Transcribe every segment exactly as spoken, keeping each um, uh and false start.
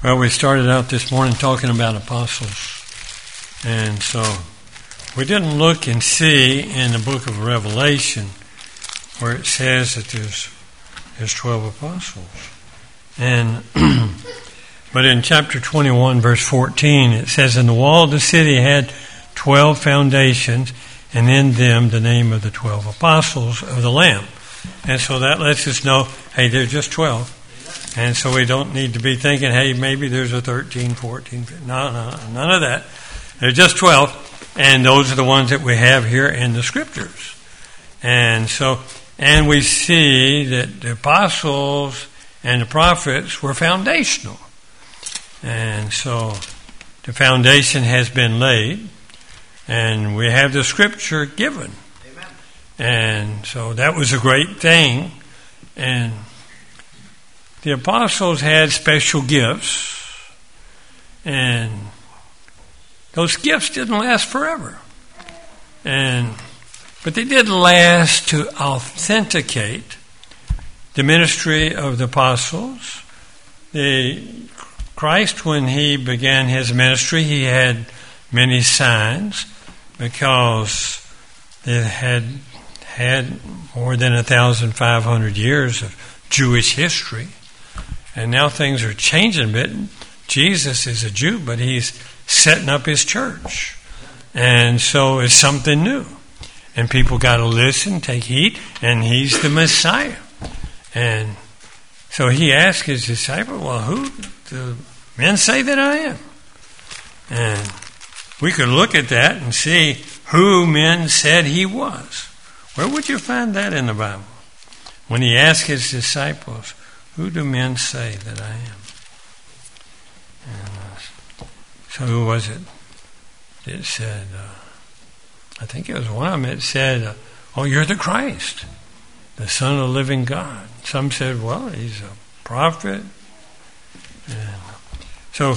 Well, we started out this morning talking about apostles. And so we didn't look and see in the book of Revelation where it says that there's, there's twelve apostles. And but in chapter twenty-one, verse fourteen, it says, "And the wall of the city had twelve foundations, and in them the name of the twelve apostles of the Lamb." And so that lets us know, hey, there's just twelve. And so we don't need to be thinking, hey, maybe there's a thirteen, fourteen. No, no, none of that. There's just twelve. And those are the ones that we have here in the Scriptures. And so, and we see that the apostles and the prophets were foundational. And so the foundation has been laid. And we have the Scripture given. Amen. And so that was a great thing. And the apostles had special gifts, and those gifts didn't last forever. And but they did last to authenticate the ministry of the apostles. The Christ, when he began his ministry, he had many signs because they had had more than a thousand five hundred years of Jewish history. And now things are changing a bit. Jesus is a Jew, but he's setting up his church. And so it's something new. And people got to listen, take heed, and he's the Messiah. And so he asked his disciples, well, who do men say that I am? And we could look at that and see who men said he was. Where would you find that in the Bible? When he asked his disciples, who do men say that I am? And, uh, so who was it that said, uh, I think it was one of them that said, uh, oh, you're the Christ, the Son of the living God. Some said, well, he's a prophet. And so,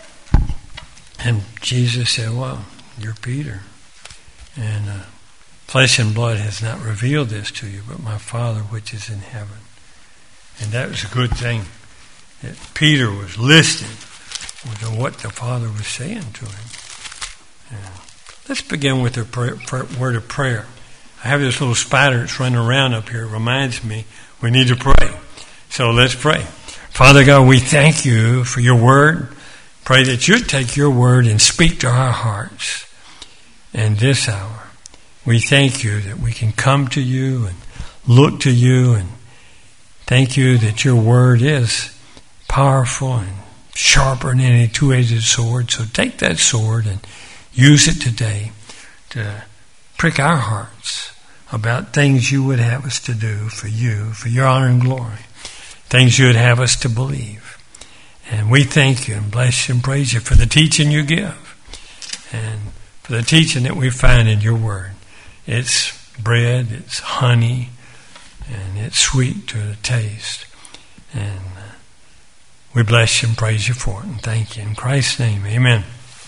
and Jesus said, well, you're Peter. And uh, flesh and blood has not revealed this to you, but my Father which is in heaven. And that was a good thing that Peter was listening to what the Father was saying to him. And let's begin with a prayer, prayer, word of prayer. I have this little spider that's running around up here. It reminds me we need to pray. So let's pray. Father God, we thank you for your word. Pray that you'd take your word and speak to our hearts in this hour. We thank you that we can come to you and look to you, and thank you that your word is powerful and sharper than any two-edged sword. So take that sword and use it today to prick our hearts about things you would have us to do for you, for your honor and glory, things you would have us to believe. And we thank you and bless you and praise you for the teaching you give and for the teaching that we find in your word. It's bread, it's honey, and it's sweet to the taste. And uh, we bless you and praise you for it. And thank you. In Christ's name, amen.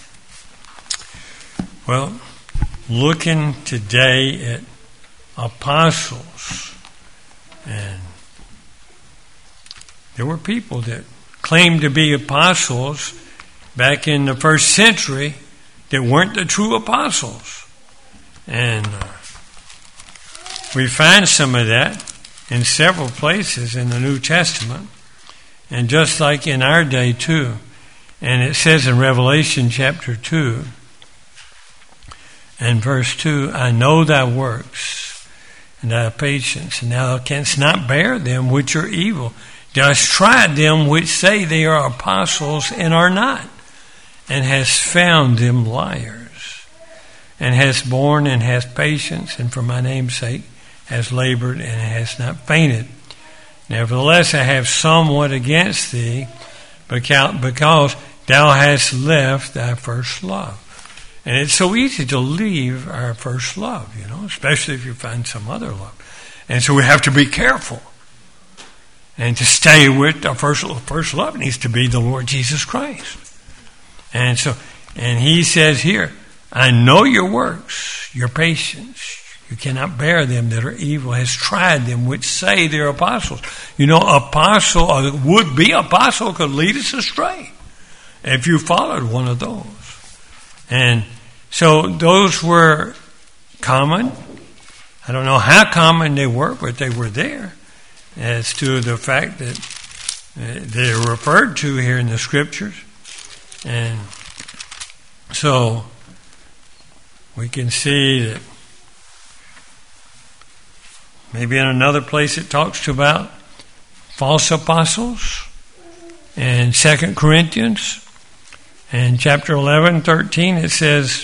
Well, looking today at apostles. And there were people that claimed to be apostles back in the first century that weren't the true apostles. And uh, we find some of that in several places in the New Testament, and just like in our day too. And it says in Revelation chapter two and verse two, I know thy works and thy patience, and thou canst not bear them which are evil. Thou hast tried them which say they are apostles and are not, and hast found them liars, and hast borne and hast patience, and for my name's sake has labored and has not fainted. Nevertheless, I have somewhat against thee, because thou hast left thy first love. And it's so easy to leave our first love, you know, especially if you find some other love. And so we have to be careful. And to stay with our first, first love needs to be the Lord Jesus Christ. And so, and he says here, I know your works, your patience. You cannot bear them that are evil, has tried them which say they're apostles. You know, apostle, or would-be apostle could lead us astray. if you followed one of those. And so those were common. I don't know how common they were, but they were there as to the fact that they're referred to here in the Scriptures. And so we can see that maybe in another place it talks about false apostles. In Second Corinthians, in chapter eleven, thirteen, it says,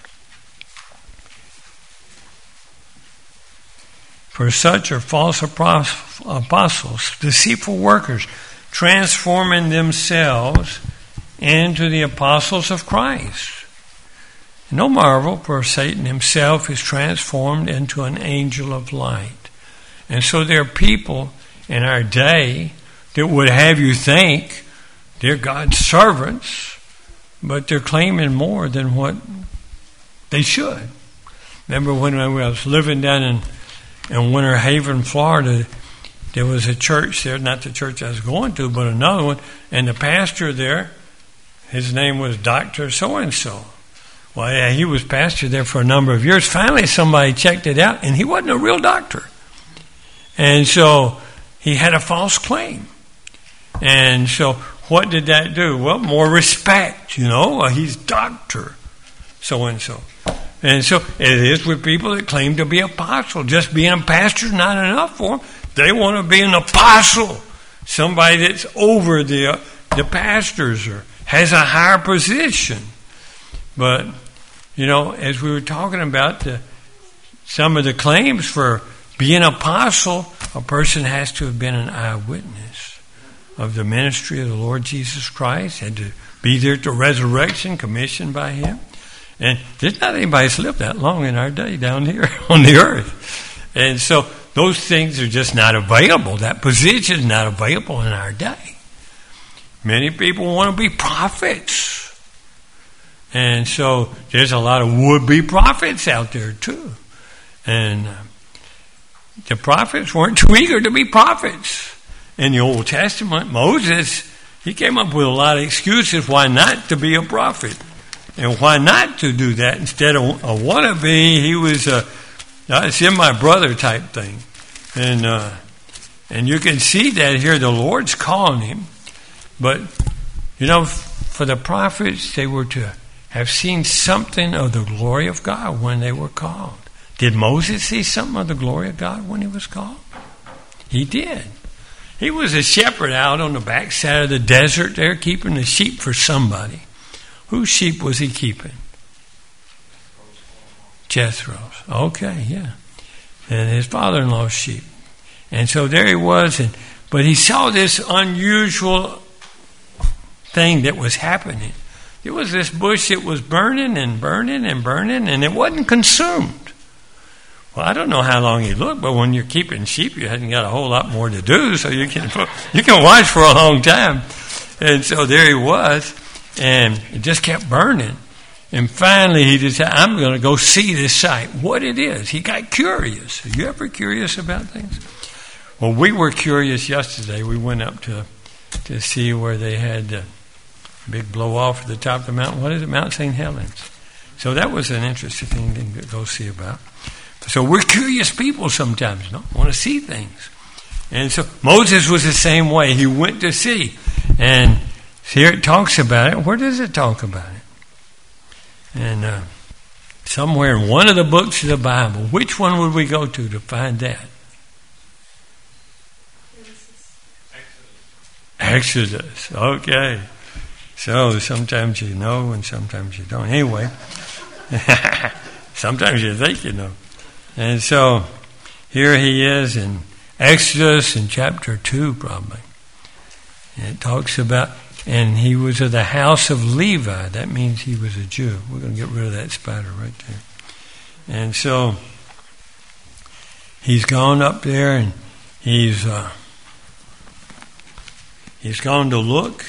"For such are false apostles, deceitful workers, transforming themselves into the apostles of Christ. No marvel, for Satan himself is transformed into an angel of light." And so there are people in our day that would have you think they're God's servants, but they're claiming more than what they should. Remember when I was living down in, in Winter Haven, Florida, there was a church there, not the church I was going to, but another one, and the pastor there, his name was Doctor So-and-so. Well, yeah, he was pastor there for a number of years. Finally, somebody checked it out, and he wasn't a real doctor. And so he had a false claim. And so what did that do? Well, more respect, you know. Well, he's Doctor So-and-so. And so it is with people that claim to be apostle. Just being a pastor is not enough for them. They want to be an apostle. Somebody that's over the, uh, the pastors or has a higher position. But, you know, as we were talking about the, some of the claims for being an apostle, a person has to have been an eyewitness of the ministry of the Lord Jesus Christ, had to be there at the resurrection, commissioned by Him. And there's not anybody that's lived that long in our day down here on the earth. And so those things are just not available. That position is not available in our day. Many people want to be prophets. And so there's a lot of would-be prophets out there too. And uh, the prophets weren't too eager to be prophets. In the Old Testament, Moses, he came up with a lot of excuses why not to be a prophet. And why not to do that instead of a wannabe. He was a, it's in my brother type thing. And, uh, and you can see that here, the Lord's calling him. But, you know, for the prophets, they were to have seen something of the glory of God when they were called. Did Moses see something of the glory of God when he was called? He did. He was a shepherd out on the backside of the desert there, keeping the sheep for somebody. Whose sheep was he keeping? Jethro's. Okay, yeah. And his father-in-law's sheep. And so there he was, and but he saw this unusual thing that was happening. There was this bush that was burning and burning and burning, and it wasn't consumed. Well, I don't know how long he looked, but when you're keeping sheep, you hadn't got a whole lot more to do, so you can you can watch for a long time. And so there he was, and it just kept burning. And finally, he decided, I'm going to go see this site, what it is. He got curious. Are you ever curious about things? Well, we were curious yesterday. We went up to to see where they had the big blow-off at the top of the mountain. What is it? Mount Saint Helens. So that was an interesting thing to go see about. So we're curious people sometimes, no? Want to see things. And so Moses was the same way. He went to see. And here it talks about it. Where does it talk about it? And uh, somewhere in one of the books of the Bible. Which one would we go to to find that? Exodus. Exodus. Okay. So sometimes you know and sometimes you don't. Anyway, sometimes you think you know. And so here he is in Exodus in chapter two probably. And it talks about, and he was of the house of Levi. That means he was a Jew. We're going to get rid of that spider right there. And so he's gone up there and he's uh, he's gone to look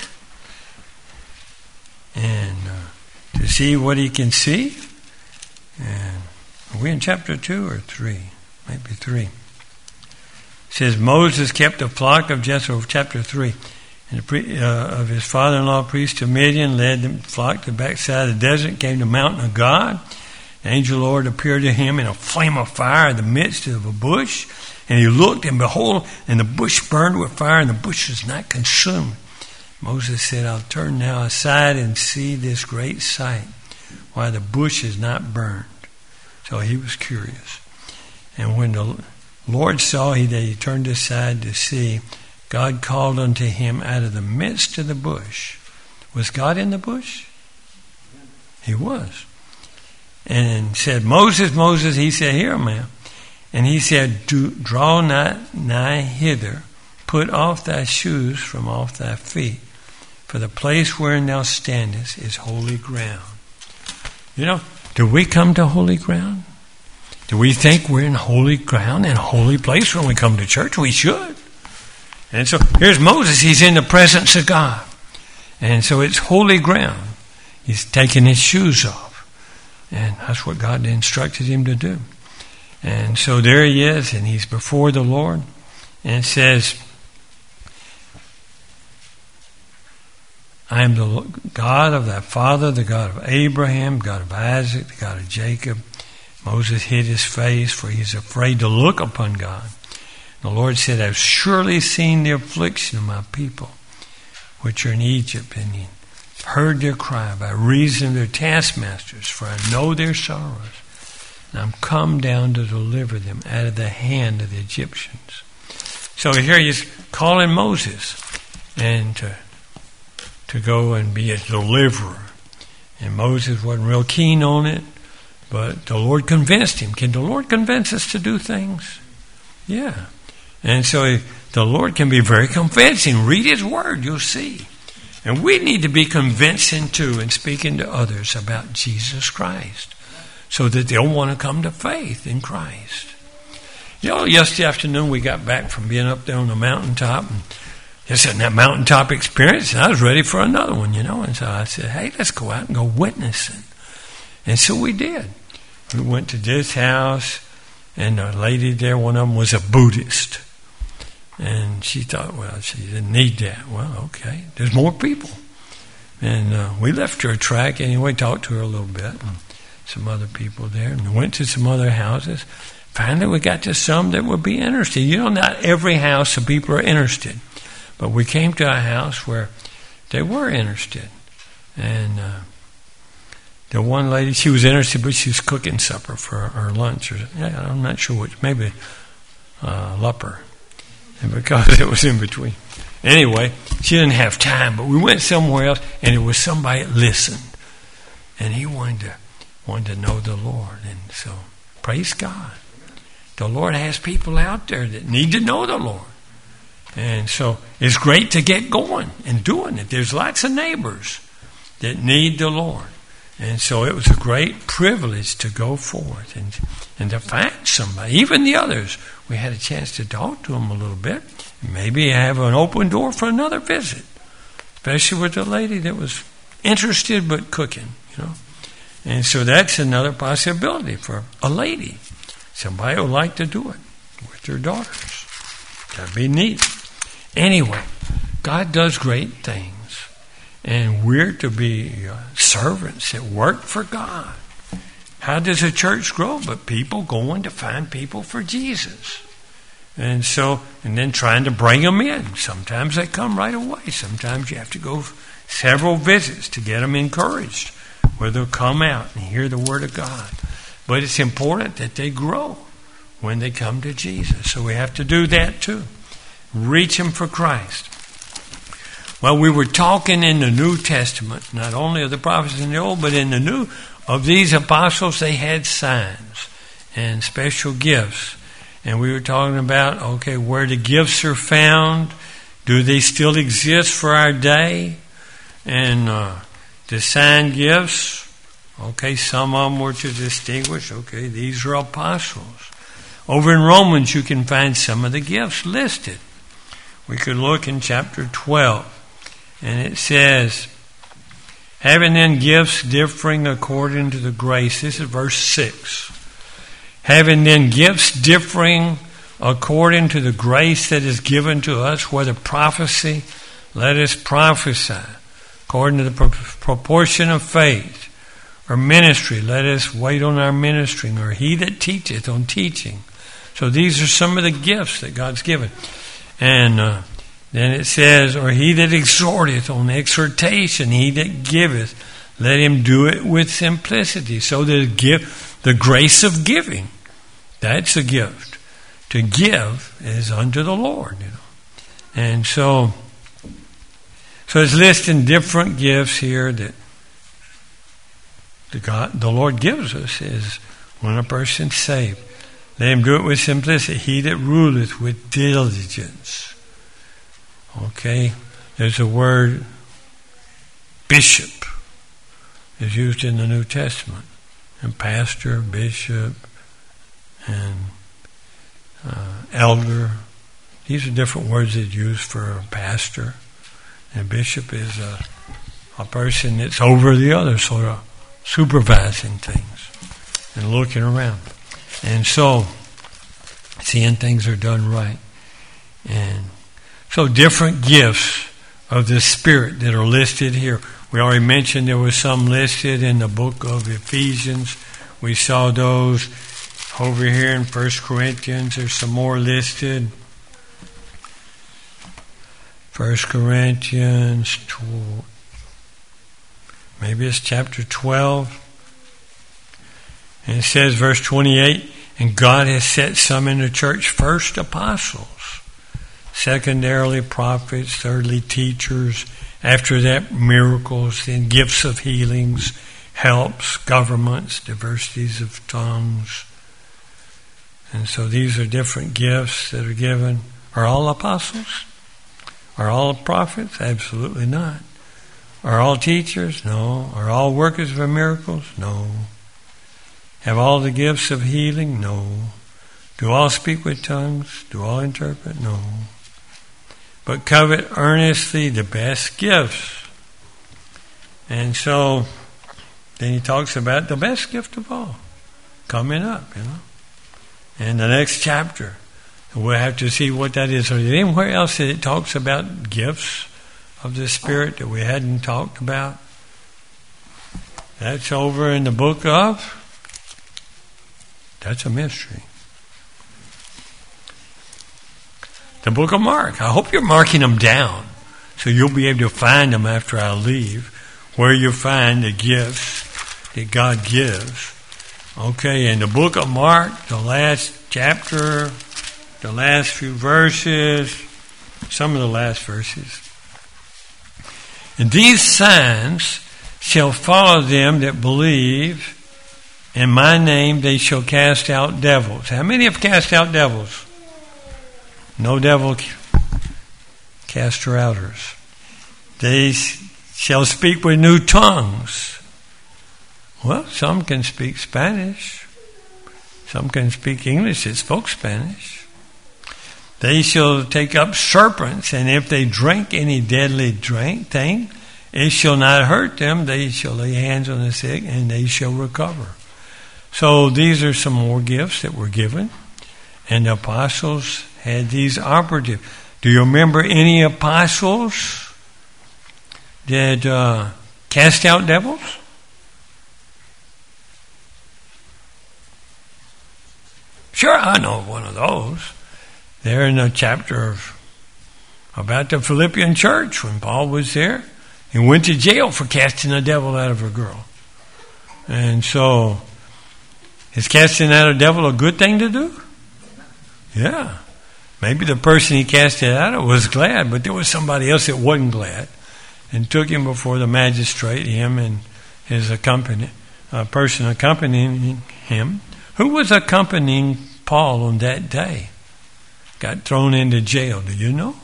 and uh, to see what he can see. And are we in chapter two or three? Maybe three. It says Moses kept a flock of Jethro, chapter three. And the pre, uh, of his father-in-law, priest of Midian, led the flock to the backside of the desert, came to the mountain of God. The angel of the Lord appeared to him in a flame of fire in the midst of a bush. And he looked, and behold, and the bush burned with fire, and the bush was not consumed. Moses said, I'll turn now aside and see this great sight, why the bush is not burned. So he was curious. And when the Lord saw he that he turned aside to see, God called unto him out of the midst of the bush. Was God in the bush? He was. And said, Moses, Moses, he said, here am I. And he said, Do, draw not nigh hither, put off thy shoes from off thy feet, for the place wherein thou standest is holy ground. You know, do we come to holy ground? Do we think we're in holy ground, in a holy place when we come to church? We should. And so here's Moses. He's in the presence of God. And so it's holy ground. He's taking his shoes off. And that's what God instructed him to do. And so there he is, and he's before the Lord. And it says, I am the God of thy father, the God of Abraham, God of Isaac, the God of Jacob. Moses hid his face, for he is afraid to look upon God. The Lord said, I've surely seen the affliction of my people, which are in Egypt, and he heard their cry by reason of their taskmasters, for I know their sorrows. And I'm come down to deliver them out of the hand of the Egyptians. So here he's calling Moses and to, to go and be a deliverer. And Moses wasn't real keen on it, but the Lord convinced him. Can the Lord convince us to do things? Yeah. And so he, the Lord can be very convincing. Read his word, you'll see. And we need to be convincing too and speaking to others about Jesus Christ so that they'll want to come to faith in Christ. You know, yesterday afternoon we got back from being up there on the mountaintop and just in that mountaintop experience, and I was ready for another one, you know. And so I said, hey, let's go out and go witnessing. And so we did. We went to this house, and the lady there, one of them was a Buddhist. And she thought, well, she didn't need that. Well, okay, there's more people. And uh, we left her a track anyway, talked to her a little bit, and some other people there, and went to some other houses. Finally, we got to some that would be interested. You know, not every house the people are interested. But we came to a house where they were interested. And uh, the one lady, she was interested, but she was cooking supper for her lunch. Or, yeah, I'm not sure which, maybe uh, Lupper. And because it was in between. Anyway, she didn't have time, but we went somewhere else, and it was somebody that listened. And he wanted to, wanted to know the Lord. And so, praise God. The Lord has people out there that need to know the Lord. And so, it's great to get going and doing it. There's lots of neighbors that need the Lord. And so, it was a great privilege to go forth and, and to find somebody. Even the others, we had a chance to talk to them a little bit. Maybe have an open door for another visit. Especially with the lady that was interested but cooking, you know. And so that's another possibility for a lady. Somebody would like to do it with their daughters. That'd be neat. Anyway, God does great things. And we're to be uh, servants that work for God. How does a church grow? But people going to find people for Jesus. And so, and then trying to bring them in. Sometimes they come right away. Sometimes you have to go several visits to get them encouraged, where they'll come out and hear the Word of God. But it's important that they grow when they come to Jesus. So we have to do that too. Reach them for Christ. Well, we were talking in the New Testament, not only of the prophets in the Old, but in the New, of these apostles, they had signs and special gifts. And we were talking about, okay, where the gifts are found. Do they still exist for our day? And uh, the sign gifts, okay, some of them were to distinguish, okay, these are apostles. Over in Romans, you can find some of the gifts listed. We could look in chapter twelve. And it says, having then gifts differing according to the grace. This is verse six. Having then gifts differing according to the grace that is given to us, whether prophecy, let us prophesy according to the pro- proportion of faith. Or ministry, let us wait on our ministering. Or he that teacheth on teaching. So these are some of the gifts that God's given. And uh, then it says, or he that exhorteth on exhortation, he that giveth, let him do it with simplicity. So the gift, the grace of giving, that's a gift. To give is unto the Lord, you know. And so, so it's listing different gifts here that the God, the Lord gives us is when a person's saved. Let him do it with simplicity. He that ruleth with diligence. Okay, there's a word bishop is used in the New Testament, and pastor, bishop, and uh, elder. These are different words that used for a pastor. And bishop is a, a person that's over the other, sort of supervising things and looking around. And so, seeing things are done right. And so different gifts of the Spirit that are listed here. We already mentioned there was some listed in the book of Ephesians. We saw those over here in First Corinthians. There's some more listed. First Corinthians, maybe it's chapter twelve. And it says, verse twenty-eight, and God has set some in the church, first apostles, secondarily prophets, thirdly teachers, after that miracles, then gifts of healings, helps, governments, diversities of tongues. And so these are different gifts that are given. Are all apostles? Are all prophets? Absolutely not. Are all teachers? No. Are all workers of miracles? No. Have all the gifts of healing? No. Do all speak with tongues? Do all interpret? No. But covet earnestly the best gifts. And so, then he talks about the best gift of all coming up, you know. In the next chapter, we'll have to see what that is. Or anywhere else that it talks about gifts of the Spirit that we hadn't talked about? That's over in the book of... That's a mystery. The book of Mark. I hope you're marking them down so you'll be able to find them after I leave, where you find the gifts that God gives. Okay, in the book of Mark, the last chapter, the last few verses, some of the last verses. And these signs shall follow them that believe. In my name they shall cast out devils. How many have cast out devils? No devil caster outers. They shall speak with new tongues. Well, some can speak Spanish. Some can speak English that spoke Spanish. They shall take up serpents, and if they drink any deadly drink thing, it shall not hurt them. They shall lay hands on the sick, and they shall recover. So these are some more gifts that were given. And the apostles had these operative. Do you remember any apostles that uh, cast out devils? Sure, I know one of those. They're in a chapter of, about the Philippian church when Paul was there. He went to jail for casting a devil out of a girl. And so... Is casting out a devil a good thing to do? Yeah. Maybe the person he cast it out of was glad, but there was somebody else that wasn't glad and took him before the magistrate, him and his accompany, uh, person accompanying him. Who was accompanying Paul on that day? Got thrown into jail. Do you know?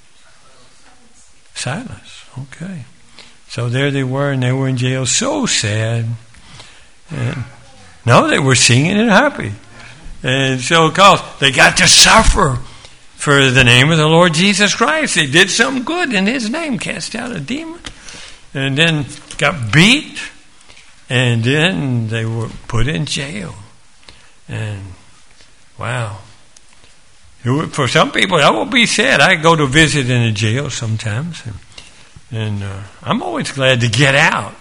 Silas. Okay. So there they were, and they were in jail. So sad. And no, they were singing and happy. And so, cause they got to suffer for the name of the Lord Jesus Christ. They did something good in His name, cast out a demon, and then got beat, and then they were put in jail. And wow. For some people, that will be sad. I go to visit in a jail sometimes, and, and uh, I'm always glad to get out.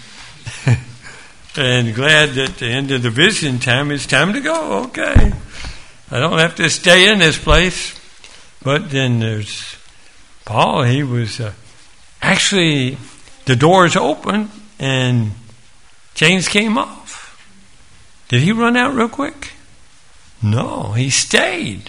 And glad that at the end of the visiting time, it's time to go. Okay. I don't have to stay in this place. But then there's Paul. He was uh, actually, the doors opened and chains came off. Did he run out real quick? No, he stayed.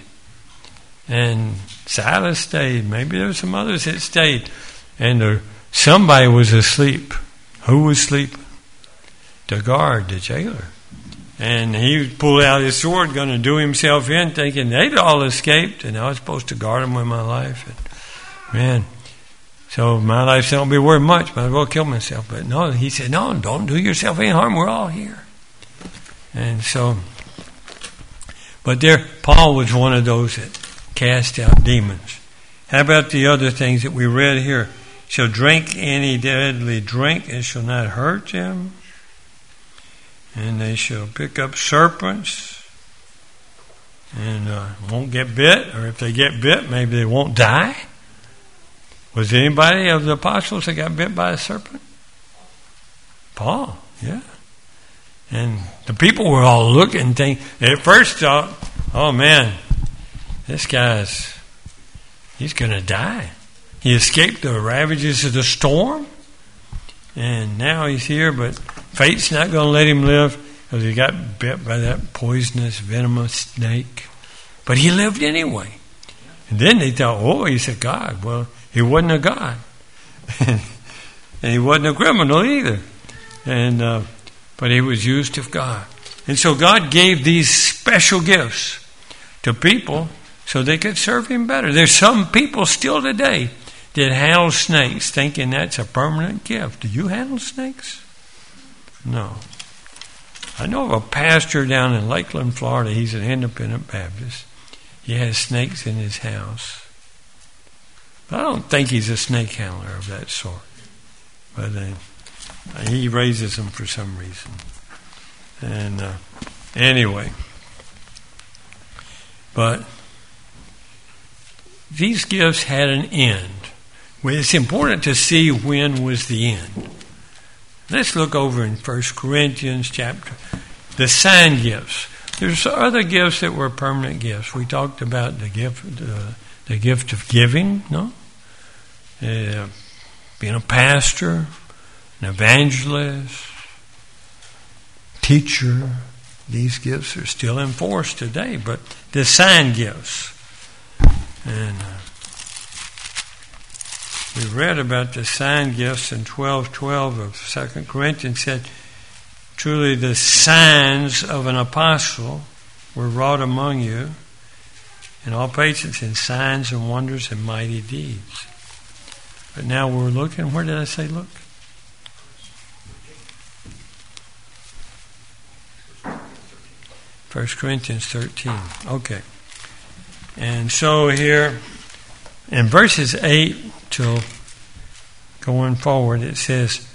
And Silas stayed. Maybe there were some others that stayed. And there, somebody was asleep. Who was sleeping? The guard, the jailer. And he pulled out his sword, going to do himself in, thinking they'd all escaped, and I was supposed to guard them with my life. And, man, so my life don't be worth much. Might as well kill myself. But no, he said, no, don't do yourself any harm. We're all here. And so, but there, Paul was one of those that cast out demons. How about the other things that we read here? Shall drink any deadly drink, it shall not hurt them. And they shall pick up serpents and uh, won't get bit. Or if they get bit, maybe they won't die. Was anybody of the apostles that got bit by a serpent? Paul, yeah. And the people were all looking, thinking, at first thought, oh man, this guy's, he's going to die. He escaped the ravages of the storm. And now he's here, but fate's not going to let him live because he got bit by that poisonous, venomous snake. But he lived anyway. And then they thought, oh, he's a god. Well, he wasn't a god. And he wasn't a criminal either. And uh, but he was used of God. And so God gave these special gifts to people so they could serve him better. There's some people still today that handle snakes, thinking that's a permanent gift. Do you handle snakes? No. I know of a pastor down in Lakeland, Florida. He's an independent Baptist. He has snakes in his house. But I don't think he's a snake handler of that sort. But uh, he raises them for some reason. And uh, anyway. But these gifts had an end. Well, it's important to see when was the end. Let's look over in First Corinthians chapter, the sign gifts. There's other gifts that were permanent gifts. We talked about the gift, uh, the gift of giving, no? Uh, being a pastor, an evangelist, teacher. These gifts are still in force today, but the sign gifts. And uh, we read about the sign gifts in twelve twelve of Second Corinthians. Said, truly the signs of an apostle were wrought among you in all patience in signs and wonders and mighty deeds. But now we're looking, where did I say look? First Corinthians thirteen. Okay. And so here in verses eight till going forward, it says,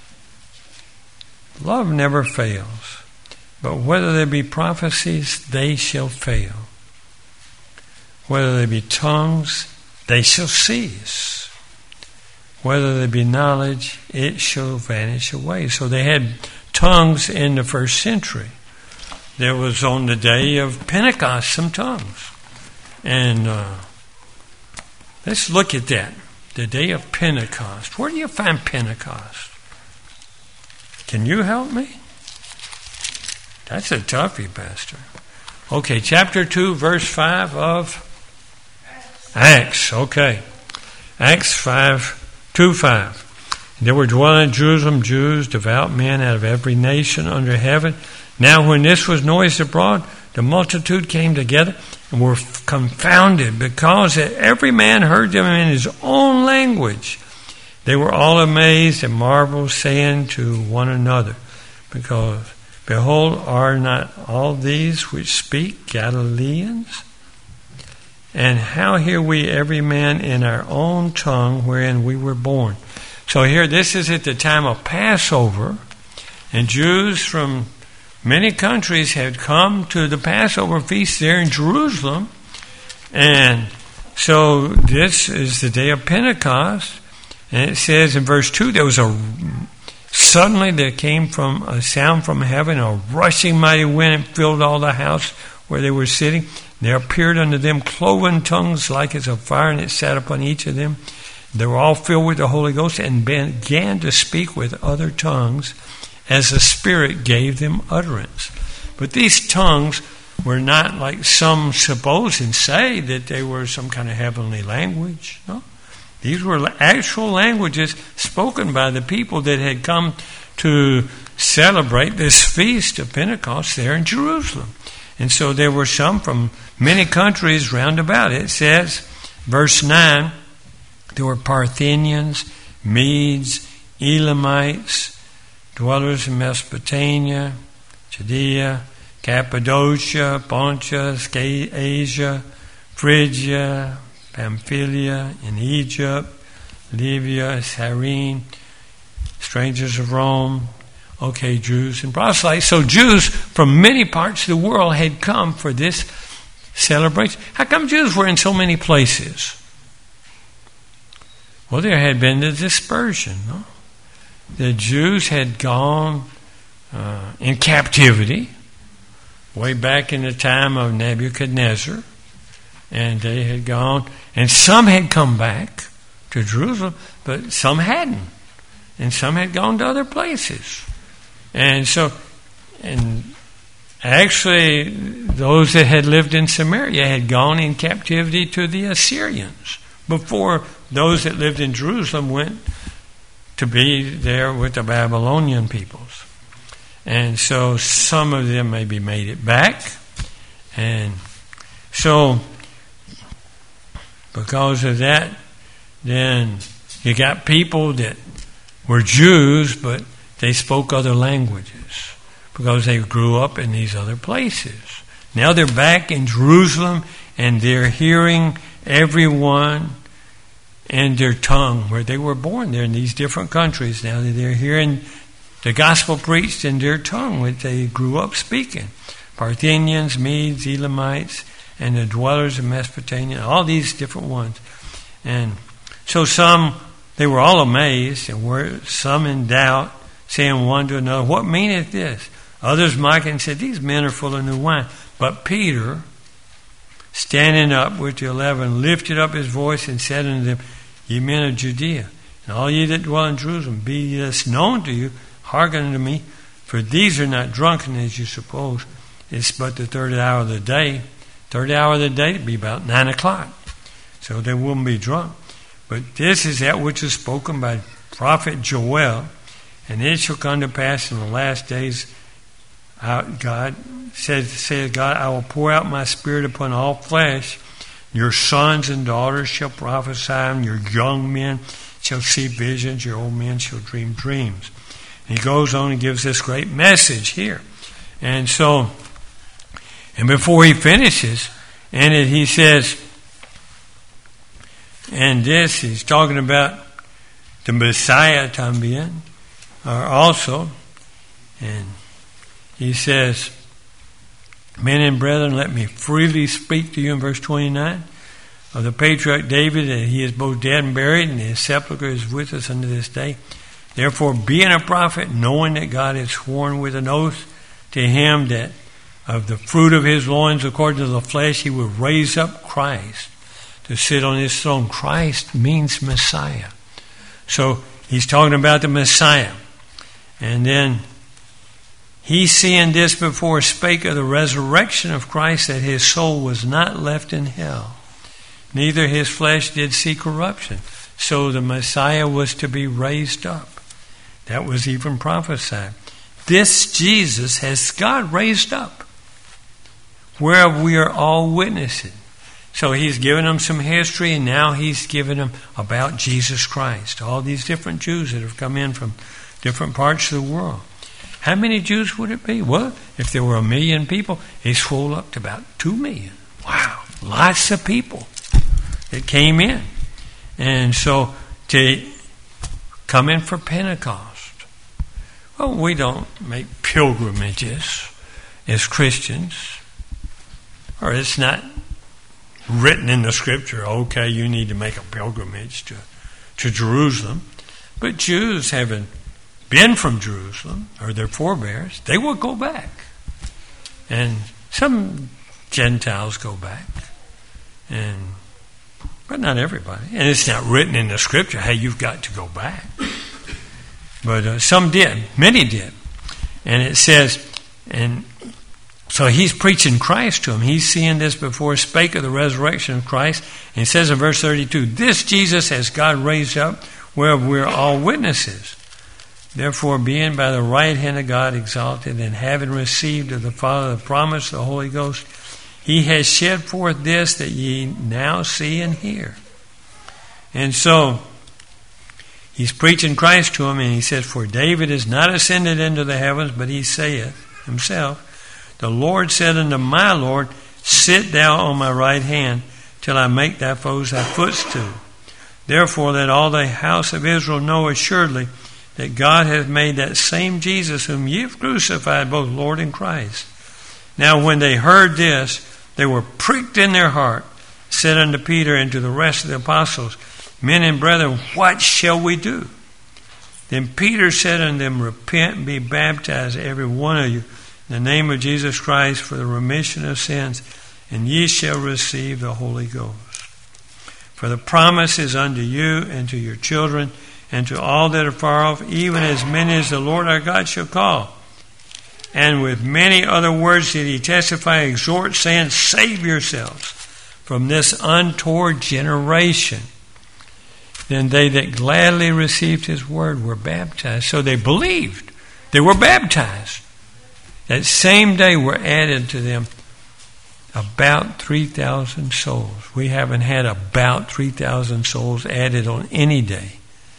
love never fails, but whether there be prophecies, they shall fail. Whether there be tongues, they shall cease. Whether there be knowledge, it shall vanish away. So they had tongues in the first century. There was on the day of Pentecost some tongues. And uh, let's look at that. The day of Pentecost. Where do you find Pentecost? Can you help me? That's a toughie, Pastor. Okay, chapter two, verse five of Acts. Okay. Acts five, two, five. There were dwelling in Jerusalem Jews, devout men out of every nation under heaven. Now when this was noised abroad, the multitude came together and were confounded because every man heard them in his own language. They were all amazed and marveled, saying to one another, because, behold, are not all these which speak Galileans? And how hear we every man in our own tongue wherein we were born? So here, this is at the time of Passover, and Jews from many countries had come to the Passover feast there in Jerusalem, And so this is the day of Pentecost. And it says in verse two, there was a, suddenly there came from a sound from heaven, a rushing mighty wind, and filled all the house where they were sitting. There appeared unto them cloven tongues like as of fire, and it sat upon each of them. They were all filled with the Holy Ghost and began to speak with other tongues as the Spirit gave them utterance. But these tongues were not like some suppose and say that they were some kind of heavenly language. No. These were actual languages spoken by the people that had come to celebrate this feast of Pentecost there in Jerusalem. And so there were some from many countries round about. It says, verse nine, there were Parthians, Medes, Elamites, dwellers in Mesopotamia, Judea, Cappadocia, Pontus, Asia, Phrygia, Pamphylia, in Egypt, Libya, Cyrene, strangers of Rome, okay, Jews and proselytes. So Jews from many parts of the world had come for this celebration. How come Jews were in so many places? Well, there had been the dispersion. No? The Jews had gone uh, in captivity way back in the time of Nebuchadnezzar, and they had gone, and some had come back to Jerusalem, but some hadn't, and some had gone to other places. And so, and actually, those that had lived in Samaria had gone in captivity to the Assyrians before those that lived in Jerusalem went to be there with the Babylonian peoples. And so some of them maybe made it back. And so because of that, then you got people that were Jews, but they spoke other languages because they grew up in these other places. Now they're back in Jerusalem, and they're hearing everyone and their tongue where they were born. They're in these different countries now that they're hearing the gospel preached in their tongue which they grew up speaking. Parthians, Medes, Elamites, and the dwellers of Mesopotamia, all these different ones. And so some, they were all amazed, and were some in doubt, saying one to another, what meaneth this? Others mocked and said, these men are full of new wine. But Peter, standing up with the eleven, lifted up his voice and said unto them, Ye men of Judea, and all ye that dwell in Jerusalem, be this known to you, hearken unto me, for these are not drunken as you suppose. It's but the third hour of the day. Third hour of the day would be about nine o'clock. So they wouldn't be drunk. But this is that which is spoken by prophet Joel. And it shall come to pass in the last days, God says, says God, I will pour out my spirit upon all flesh. Your sons and daughters shall prophesy, and your young men shall see visions, your old men shall dream dreams. And he goes on and gives this great message here. And so, and before he finishes, and it, he says, and this, he's talking about the Messiah también, or also, and he says, men and brethren, let me freely speak to you in verse twenty-nine of the patriarch David, that he is both dead and buried, and his sepulchre is with us unto this day. Therefore, being a prophet, knowing that God has sworn with an oath to him that of the fruit of his loins, according to the flesh, he would raise up Christ to sit on his throne. Christ means Messiah. So he's talking about the Messiah. And then, he seeing this before spake of the resurrection of Christ, that his soul was not left in hell, neither his flesh did see corruption. So the Messiah was to be raised up. That was even prophesied. This Jesus has God raised up, whereof we are all witnesses. So he's given them some history, and now he's given them about Jesus Christ. All these different Jews that have come in from different parts of the world. How many Jews would it be? Well, if there were a million people, it swelled up to about two million. Wow, lots of people that came in. And so to come in for Pentecost. Well, we don't make pilgrimages as Christians, or it's not written in the Scripture, okay, you need to make a pilgrimage to, to Jerusalem. But Jews haven't been from Jerusalem, or their forebears, they will go back. And some Gentiles go back. And but not everybody. And it's not written in the Scripture, hey, you've got to go back. But uh, some did. Many did. And it says, and so he's preaching Christ to them. He's seeing this before, spake of the resurrection of Christ. And he says in verse thirty-two, this Jesus has God raised up, whereof we're all witnesses. Therefore, being by the right hand of God exalted, and having received of the Father the promise of the Holy Ghost, he has shed forth this that ye now see and hear. And so, he's preaching Christ to him, and he says, for David is not ascended into the heavens, but he saith himself, the Lord said unto my Lord, sit thou on my right hand, till I make thy foes thy footstool. Therefore, let all the house of Israel know assuredly that God hath made that same Jesus whom ye have crucified, both Lord and Christ. Now when they heard this, they were pricked in their heart, said unto Peter and to the rest of the apostles, men and brethren, what shall we do? Then Peter said unto them, repent and be baptized, every one of you, in the name of Jesus Christ, for the remission of sins, and ye shall receive the Holy Ghost. For the promise is unto you and to your children, and to all that are far off, even as many as the Lord our God shall call. And with many other words did he testify, exhort, saying, save yourselves from this untoward generation. Then they that gladly received his word were baptized. So they believed. They were baptized. That same day were added to them about three thousand souls. We haven't had about three thousand souls added on any day.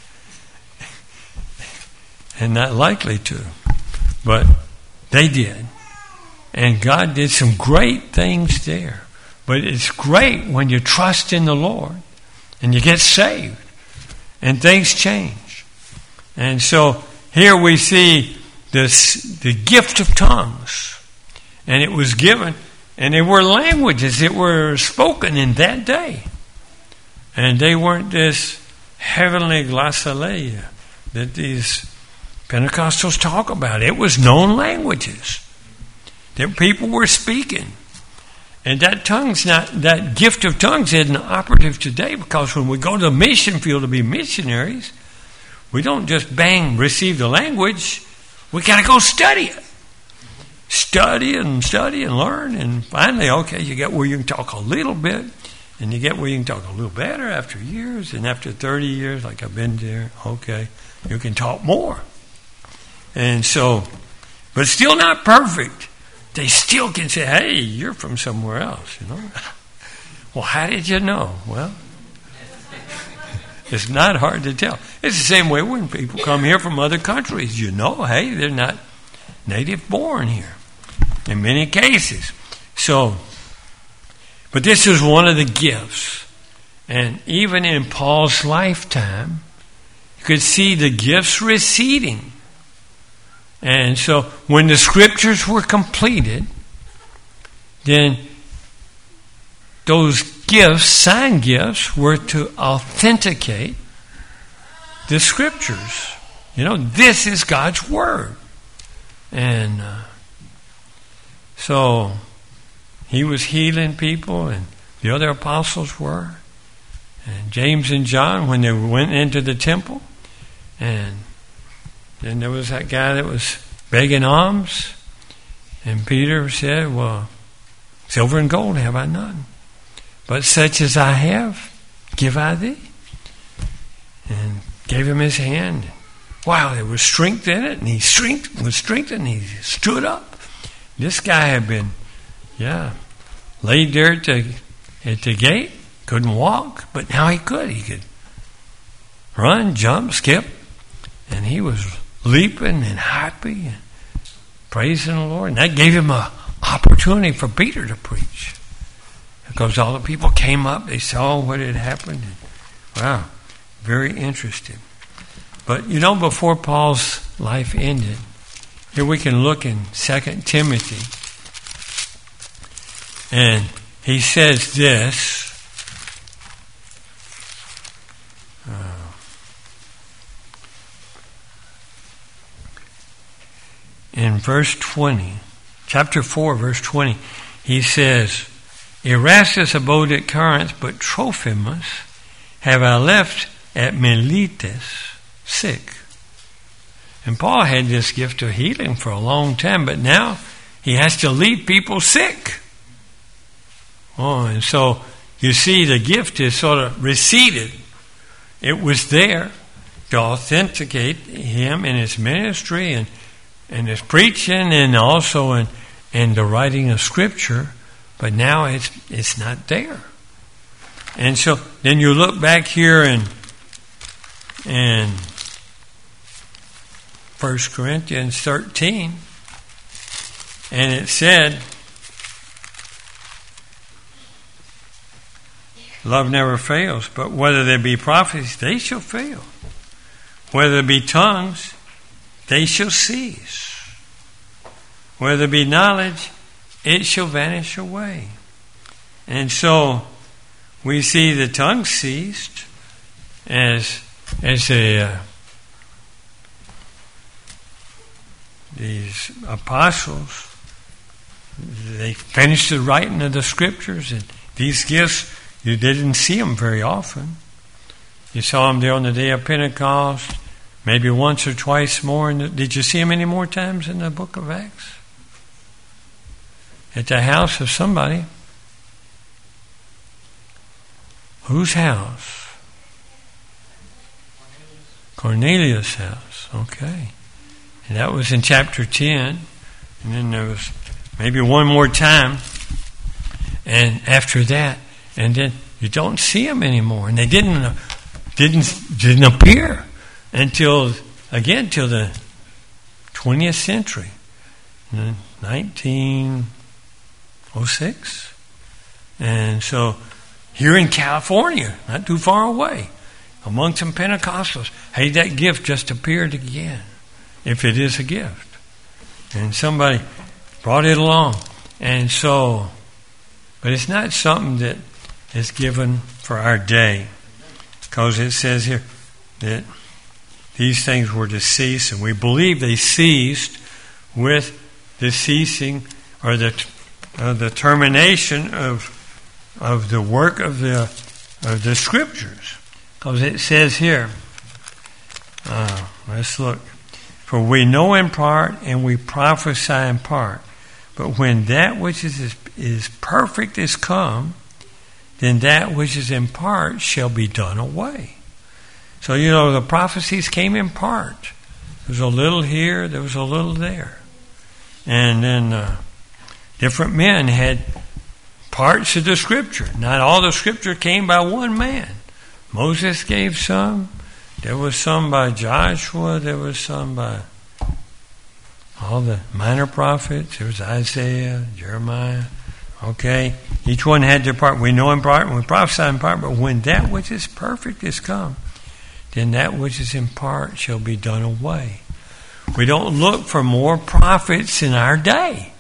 And not likely to. But they did. And God did some great things there. But it's great when you trust in the Lord and you get saved and things change. And so here we see this, the gift of tongues. And it was given, and they were languages that were spoken in that day. And they weren't this heavenly glossolalia that these Pentecostals talk about. It was known languages that people were speaking. And that tongue's not, that gift of tongues isn't operative today, because when we go to the mission field to be missionaries, we don't just bang receive the language. We got to go study it. Study and study and learn. And finally, okay, you get where you can talk a little bit, and you get where you can talk a little better after years. And after thirty years, like I've been there, okay, you can talk more. And so, but still not perfect. They still can say, hey, you're from somewhere else, you know. Well, how did you know? Well, it's not hard to tell. It's the same way when people come here from other countries. You know, hey, they're not native born here in many cases. So, but this is one of the gifts. And even in Paul's lifetime, you could see the gifts receding. And so when the scriptures were completed, then those gifts, sign gifts, were to authenticate the scriptures. You know, this is God's word. And uh, so he was healing people, and the other apostles were. And James and John, when they went into the temple, and then there was that guy that was begging alms, and Peter said, well, silver and gold have I none, but such as I have, give I thee. And gave him his hand. Wow, there was strength in it, and he strength, was strengthened, he stood up. This guy had been, yeah, laid there at the, at the gate, couldn't walk, but now he could. He could run, jump, skip, and he was leaping and happy and praising the Lord. And that gave him an opportunity for Peter to preach, because all the people came up, they saw what had happened. And, wow, very interesting. But you know, before Paul's life ended, here we can look in Second Timothy, and he says this, in verse twenty, chapter four, verse twenty, he says, Erastus abode at Corinth, but Trophimus have I left at Miletus sick. And Paul had this gift of healing for a long time, but now he has to leave people sick. Oh, and so you see the gift is sort of receded. It was there to authenticate him in his ministry and, and his preaching and also in, in the writing of Scripture, but now it's it's not there. And so then you look back here in, in First Corinthians thirteen, and it said, love never fails, but whether there be prophecies, they shall fail. Whether there be tongues, they shall cease. Whether there be knowledge, it shall vanish away. And so we see the tongue ceased as as a uh, these apostles, they finished the writing of the Scriptures, and these gifts, you didn't see them very often. You saw them there on the day of Pentecost, maybe once or twice more. The, did you see them any more times in the book of Acts? At the house of somebody. Whose house? Cornelius' house. Okay. And that was in chapter ten. And then there was maybe one more time. And after that, and then you don't see them anymore. And they didn't didn't didn't appear until, again, till the twentieth century. nineteen oh six. And so here in California, not too far away, among some Pentecostals, hey, that gift just appeared again, if it is a gift. And somebody brought it along. And so, but it's not something that is given for our day, because it says here that these things were to cease, and we believe they ceased with the ceasing or the uh, the termination of of the work of the of the Scriptures, because it says here. Uh, let's look. For we know in part and we prophesy in part, but when that which is is, is perfect is come, then that which is in part shall be done away. So, you know, the prophecies came in part. There was a little here, there was a little there. And then uh, different men had parts of the Scripture. Not all the Scripture came by one man. Moses gave some. There was some by Joshua. There was some by all the minor prophets. There was Isaiah, Jeremiah. Okay, each one had their part. We know in part and we prophesy in part, but when that which is perfect is come, then that which is in part shall be done away. We don't look for more prophets in our day.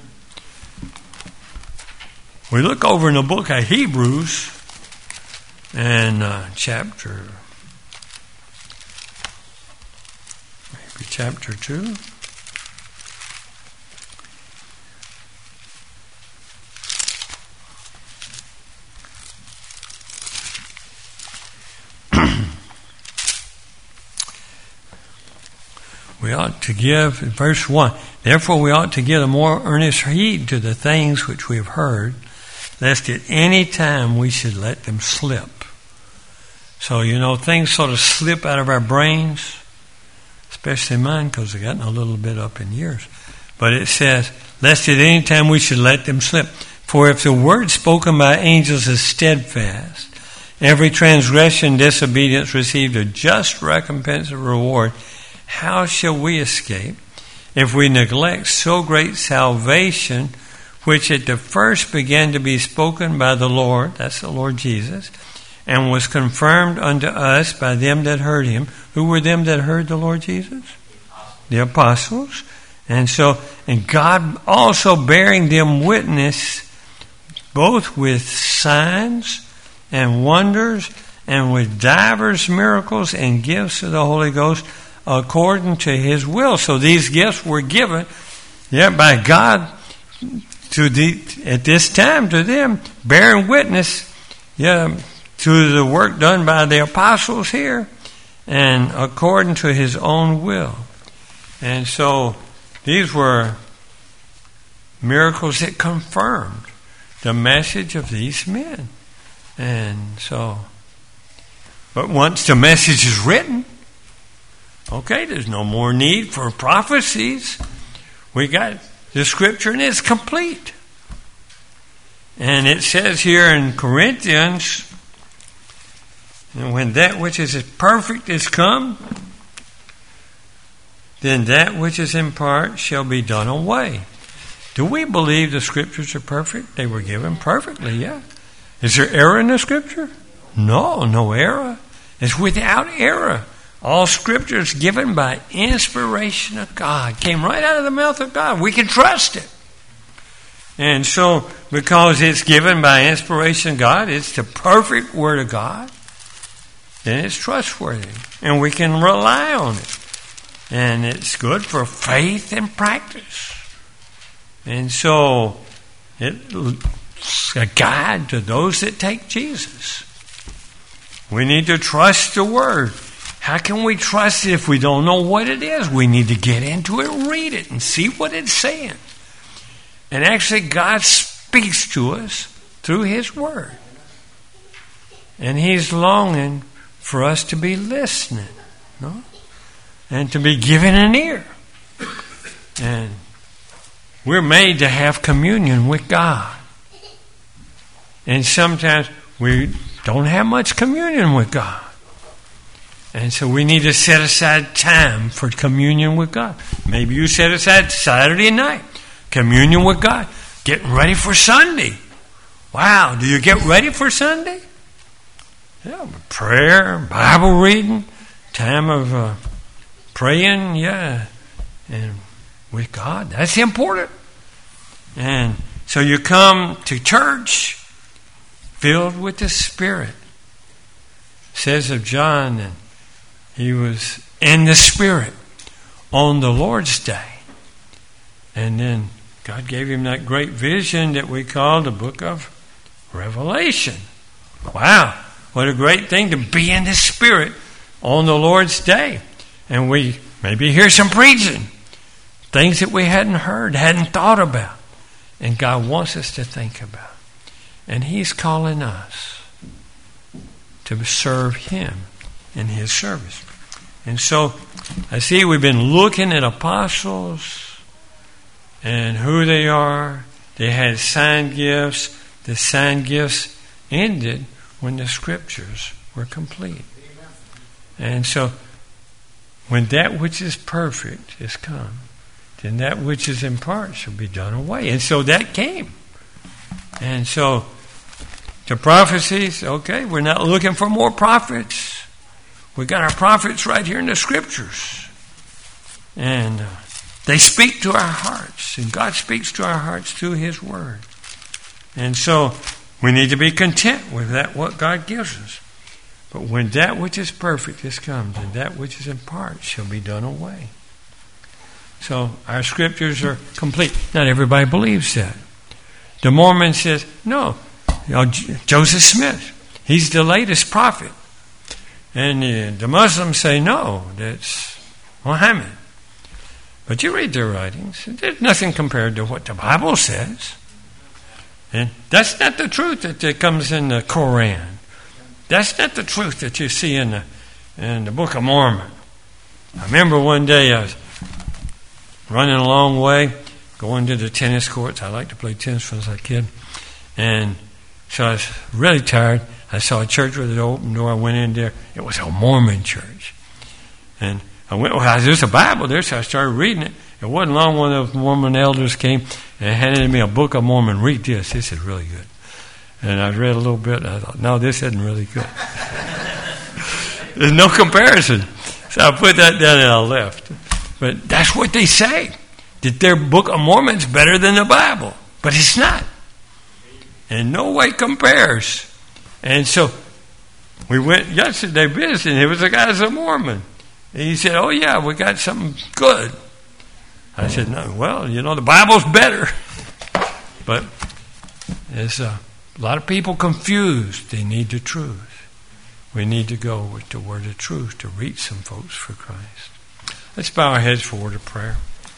We look over in the book of Hebrews and uh, chapter, maybe chapter two. We ought to give, in verse one, therefore we ought to give a more earnest heed to the things which we have heard, lest at any time we should let them slip. So, you know, things sort of slip out of our brains, especially mine, because they've gotten a little bit up in years. But it says, lest at any time we should let them slip. For if the word spoken by angels is steadfast, every transgression, disobedience received a just recompense of reward, how shall we escape if we neglect so great salvation, which at the first began to be spoken by the Lord, that's the Lord Jesus, and was confirmed unto us by them that heard him? Who were them that heard the Lord Jesus? The apostles. And so, and God also bearing them witness, both with signs and wonders, and with divers miracles and gifts of the Holy Ghost, according to his will. So these gifts were given, yeah, by God to the, at this time to them, bearing witness, yeah, to the work done by the apostles here, and according to his own will. And so these were miracles that confirmed the message of these men. And so, but once the message is written, okay, there's no more need for prophecies. We got the scripture and it's complete. And it says here in Corinthians, and when that which is perfect is come, then that which is in part shall be done away. Do we believe the scriptures are perfect? They were given perfectly, yeah. Is there error in the scripture? No, no error. It's without error. All scripture is given by inspiration of God. Came right out of the mouth of God. We can trust it. And so, because it's given by inspiration of God, it's the perfect word of God, then it's trustworthy. And we can rely on it. And it's good for faith and practice. And so, it's a guide to those that take Jesus. We need to trust the Word. How can we trust it if we don't know what it is? We need to get into it, read it, and see what it's saying. And actually, God speaks to us through His Word. And He's longing for us to be listening, no? And to be given an ear. And we're made to have communion with God. And sometimes we don't have much communion with God. And so we need to set aside time for communion with God. Maybe you set aside Saturday night, communion with God, getting ready for Sunday. Wow, do you get ready for Sunday? Yeah, prayer, Bible reading, time of uh, praying, yeah, and with God. That's important. And so you come to church filled with the Spirit. It says of John that he was in the Spirit on the Lord's Day. And then God gave him that great vision that we call the book of Revelation. Wow, what a great thing to be in the Spirit on the Lord's Day. And we maybe hear some preaching, things that we hadn't heard, hadn't thought about. And God wants us to think about. And He's calling us to serve Him in His service. And so, I see we've been looking at apostles and who they are. They had sign gifts. The sign gifts ended when the scriptures were complete. And so, when that which is perfect is come, then that which is in part shall be done away. And so that came. And so, the prophecies, okay, we're not looking for more prophets. We got our prophets right here in the scriptures. And uh, they speak to our hearts. And God speaks to our hearts through His Word. And so, we need to be content with that, what God gives us. But when that which is perfect is come, then that which is in part shall be done away. So, our scriptures are complete. Not everybody believes that. The Mormon says, no, you know, Joseph Smith, he's the latest prophet. And the, the Muslims say, no, that's Muhammad. But you read their writings, there's nothing compared to what the Bible says. And that's not the truth that, that comes in the Koran. That's not the truth that you see in the, in the Book of Mormon. I remember one day I was running a long way, going to the tennis courts. I liked to play tennis when I was a kid. And so I was really tired. I saw a church with an open door. I went in there. It was a Mormon church. And I went, well, there's a Bible there, so I started reading it. It wasn't long when those Mormon elders came and handed me a Book of Mormon. Read this. This is really good. And I read a little bit, and I thought, no, this isn't really good. There's no comparison. So I put that down and I left. But that's what they say, that their Book of Mormon's better than the Bible. But it's not. And no way compares. And so we went yesterday visiting. It was a guy who's a Mormon. And he said, oh, yeah, we got something good. I said, no, well, you know, the Bible's better. But there's a lot of people confused. They need the truth. We need to go with the word of truth to reach some folks for Christ. Let's bow our heads for a word of prayer.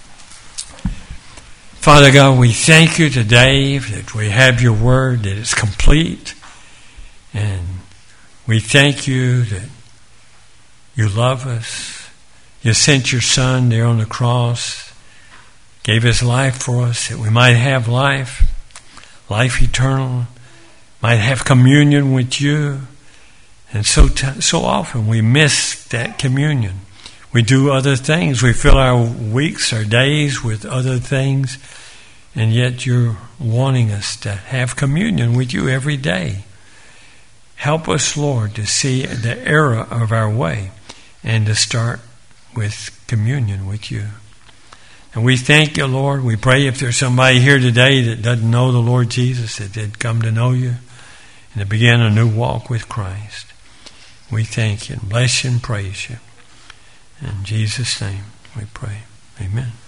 Father God, we thank you today that we have your word, that it's complete. And we thank you that you love us. You sent your Son there on the cross, gave his life for us, that we might have life, life eternal, might have communion with you. And so t- so often we miss that communion. We do other things. We fill our weeks, our days with other things. And yet you're wanting us to have communion with you every day. Help us, Lord, to see the error of our way and to start with communion with you. And we thank you, Lord. We pray if there's somebody here today that doesn't know the Lord Jesus, that they'd come to know you and to begin a new walk with Christ. We thank you and bless you and praise you. In Jesus' name we pray. Amen.